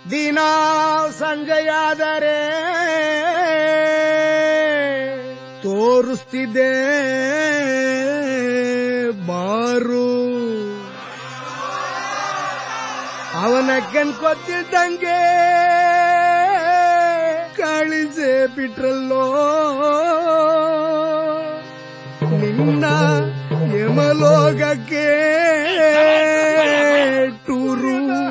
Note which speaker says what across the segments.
Speaker 1: ದಿನ ಸಂಜೆಯಾದರೆ ತೋರಿಸ್ತಿದ್ದೆ ಬಾರು ಅವನ ಕಣ್ಕೊತ್ತಿದ್ದಂಗೆ ಕಳಿಸೇ ಬಿಟ್ರಲ್ಲೋ ನಿನ್ನ ಯಮಲೋಕಕ್ಕೆ ಟೂರು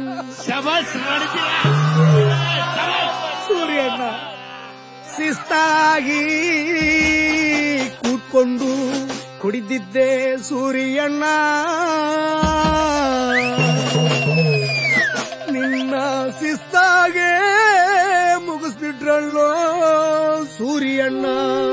Speaker 1: ಸೂರ್ಯಣ್ಣ ಶಿಸ್ತಾಗಿ ಕೂತ್ಕೊಂಡು ಕುಡಿದಿದ್ದೆ ಸೂರ್ಯಣ್ಣ ನಿನ್ನ ಶಿಸ್ತಾಗೆ ಮುಗಿಸ್ಬಿಟ್ರಲ್ಲೋ ಸೂರ್ಯಣ್ಣ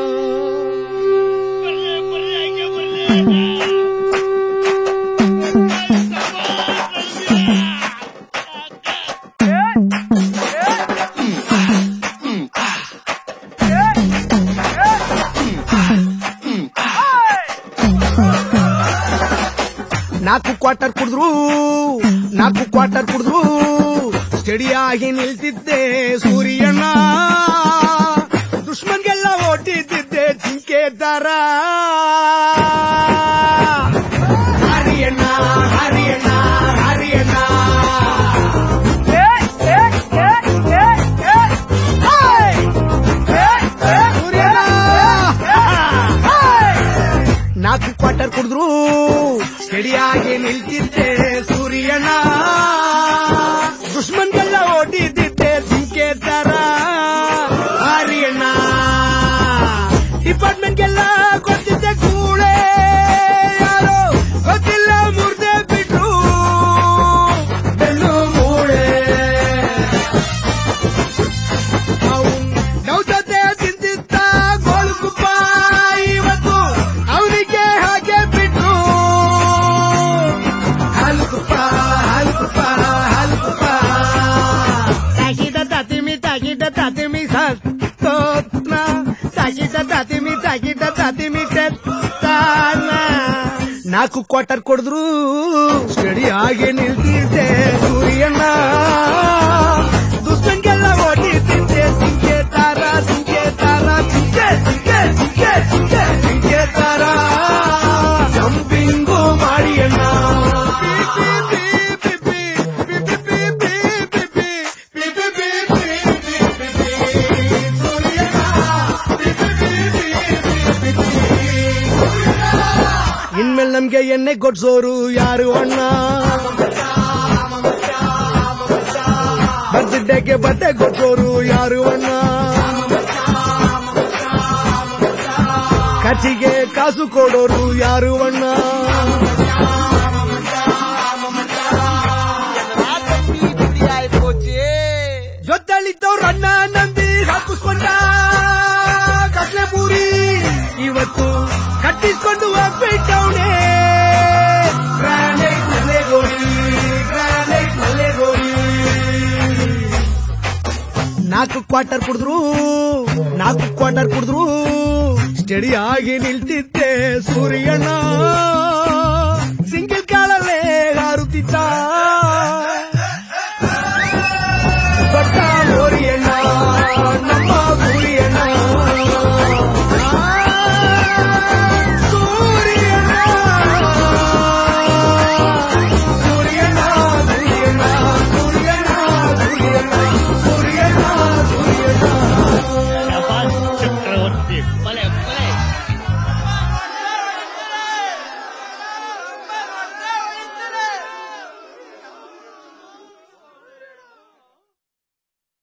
Speaker 1: ನಾಲ್ಕು ಕ್ವಾರ್ಟರ್ ಕುಡಿದ್ರು ಸ್ಟಡಿಯಾಗಿ ನಿಲ್ತಿದ್ದೆ ಸೂರ್ಯಣ್ಣ ದುಶ್ಮನ್ಗೆಲ್ಲ ಓಟಿದ್ದಿದ್ದೆ ಜಿಂಕೆ ತರ ಹರಿಯಣ್ಣ ಹರಿಯಣ್ಣ ಹರಿಯಣ್ಣ ನಾಲ್ಕು ಕ್ವಾರ್ಟರ್ ಕುಡಿದ್ರು ಸ್ಟಡಿಯಾಗಿ ನಿಲ್ತಿದ್ದೆ ಸೂರ್ಯಣ್ಣ ದುಶ್ಮನ್ಗೆಲ್ಲ ಓಟಿದ್ದಿದ್ದೆ ಜಿಂಕೆ ತರ ಹರಿಯಣ್ಣ ಡಿಪಾರ್ಟ್ಮೆಂಟ್ಗೆಲ್ಲ ಕೊಡ್ತಿದ್ದೆ ಕೂಳೆ ಯಾರೋ ಗೊತ್ತಿಲ್ಲ ಮುರ್ದೆ ಬಿಟ್ರು ಬೆನ್ನು ಮೂಳೆ ನಾವು ಜೊತೆ ತಿಂತಿದ್ದ ಗೋಳುಗುಪ್ಪ ಇವತ್ತು ಅವನಿಗೆ ಹಾಗೆ ಬಿಟ್ರು ಹಲ್ಕುಪ್ಪ ಹಲ್ಕುಪ್ಪ ಹಲ್ಕುಪ್ಪ ತಾಗಿದ ತಾತಿಮಿ ಸತ್ತೋತ್ನ ತಾಗಿದ ತಾತಿಮಿ ಸತ್ತಾನ ನಾಲ್ಕು ಕ್ವಾರ್ಟರ್ ಕೊಡಿದ್ರು ಸ್ಟಡಿ ಆಗಿ ನಿಲ್ತಿದ್ದೆ ಸೂರ್ಯಣ್ಣ ದುಶ್ಮನ್ಗೆಲ್ಲ ಓಟಿದ್ದಿದ್ದೆ ಜಿಂಕೆ ತರ ಜಿಂಕೆ ತರ ಜಿಂಕೆ ಜಿಂಕೆ ಜಿಂಕೆ ಜಿಂಕೆ ಜಿಂಕೆ ತರ ಜಂಪಿಂಗು ಮಾಡಿಯಣ್ಣ ಇನ್ಮೇಲೆ ನಮ್ಗೆ ಎಣ್ಣೆ ಕೊಡ್ಸೋರು ಯಾರು ಅಣ್ಣ ಬರ್ತ್ಡೇಗೆ ಬಟ್ಟೆ ಕೊಡ್ಸೋರು ಯಾರು ಅಣ್ಣ ಖರ್ಚಿಗೆ ಕಾಸು ಕೊಡೋರು ಯಾರು ಅಣ್ಣ ಜೊತೆಲಿದ್ದವ್ರು ಅಣ್ಣ ನಂಬಿ ಹಾಕಿಸ್ಕೊಂಡ ಕಟ್ಲೆ ಪೂರಿ ಇವತ್ತು ಕಟ್ಟಿಸ್ಕೊಂಡು ಹೋಗ್ಬಿಟ್ಟವನೇ ಗ್ರಾನೈಟ್ ಮಲೆಗೋರಿ ನಾಲ್ಕು ಕ್ವಾರ್ಟರ್ ಕುಡಿದ್ರು ಸ್ಟಡಿ ಆಗಿ ನಿಲ್ತಿದ್ದೆ ಸೂರ್ಯಣ್ಣ